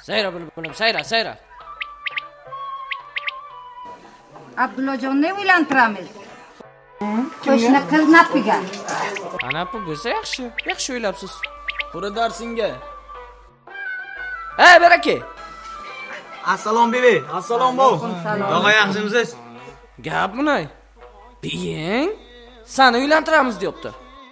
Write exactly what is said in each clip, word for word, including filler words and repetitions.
Sayra bulbulum, sayra, sayra. Abdulojonni uylantiramiz. Qo'shni qiz napiga. Anapi bo'lsa yaxshi, yaxshi o'ylabsiz. Pura darsinga. Ey, baraka. Assalom bebe, assalom bo. Tog'a yaxshimisiz? Gap bunay. Biying seni uylantiramiz deyapti.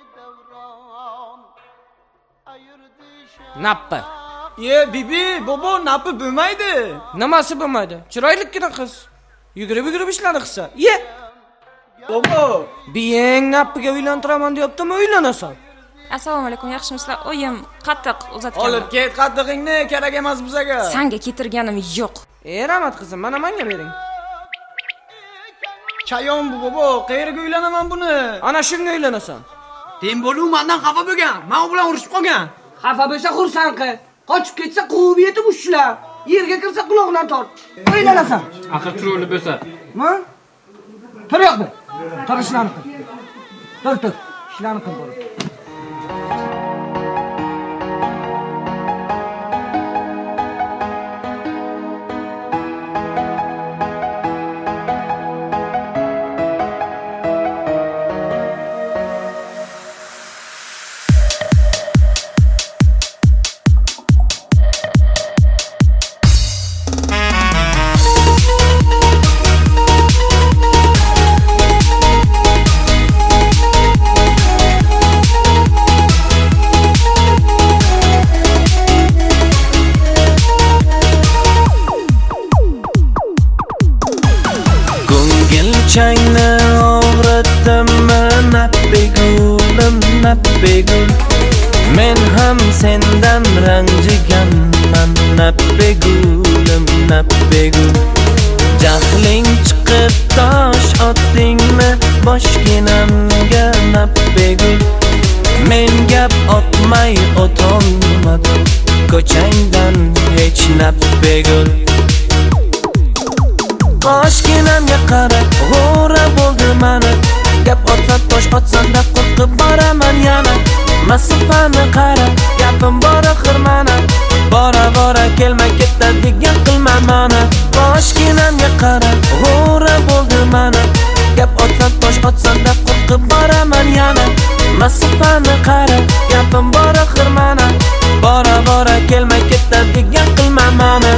Nappa. Ye, bibi, bobo napi bo'lmaydi. Nimasi bo'lmaydi? Chiroylikkina qiz. Yugurib-yugurib ishlarni qilsa. Ye. Bobo, biying nappiga uylantiraman deyaptimi, uylanasan. Assalomu alaykum, yaxshimisizlar? Oyim qattiq uzatgan. Olib ket qattiqingni, kerak emas bizga. Senga ketirganim yo'q. Ey, rahmat qizim, mana menga bering. Chayon bu bobo, qayerga uylanaman buni? Ana shunga uylanasan. Tembolu mendan xafa bo'lgan, men u bilan urushib qolgan. Xafa bo'lsa xursand qil. Qochib ketsa quvib yetib ushlar. Yerga kirsa quloqdan tort. Uylanasan. Axir troli bo'lsa. Ma? Tur yo'qmi? Tur ishlarni qil. Tur tur. Ishlarni qil bo'lib. Changni og'ritdimmi nappigulim nappigul men ham sendan ranjiganman nappigulim nappigul jahling chiqib tosh otdingmi boshginamga nappigul men gap otmay o'tolmadim ko'changdan hech nappigul Boshginamga qara, g'o'ra bo'ldi mana Gap otsan, tosh otsan-da qo'rqib boraman yana Masofani qara, gapim bora xirmana Bora-bora kelmay ketadigan qilma mana Boshginamga qara, g'o'ra bo'ldi mana Gap otsan, tosh otsan-da qo'rqib boraman yana Masofani qara, gapim bora xirmana Bora-bora kelmay ketadigan qilma mana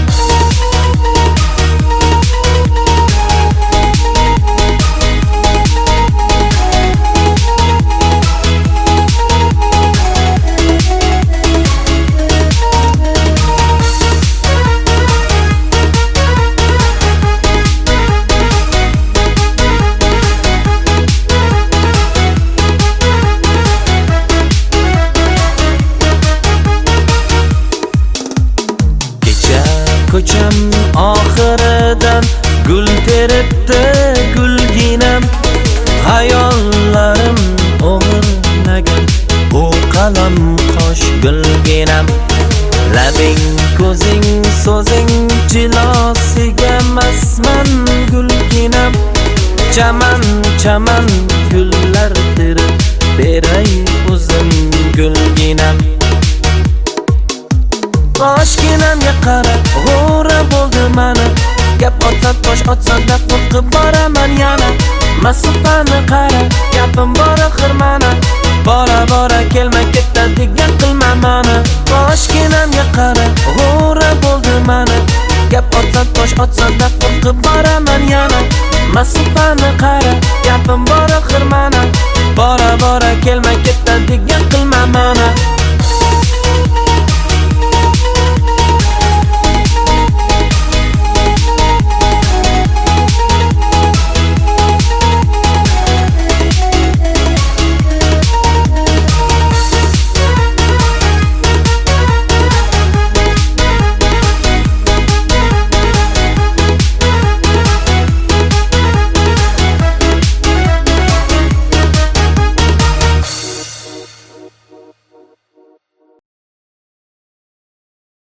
Ko'cham oxiridan gul teribdi gulginam Hayollarim o'g'irlagan bu qalam qosh gulginam Labing, ko'zing, so'zing jilosiga masman gulginam Chaman, chaman gullar terib beray o'zim gulginam Boshginamga qara, g'o'ra bo'ldi mana Gap otsan, tosh otsan-da qo'rqib boraman yana Masofani qara, gapim bora xirmana Bora-bora kelmay ketadigan qilma mana Boshginamga qara, g'o'ra bo'ldi mana Gap otsan, tosh otsan-da qo'rqib boraman yana Masofani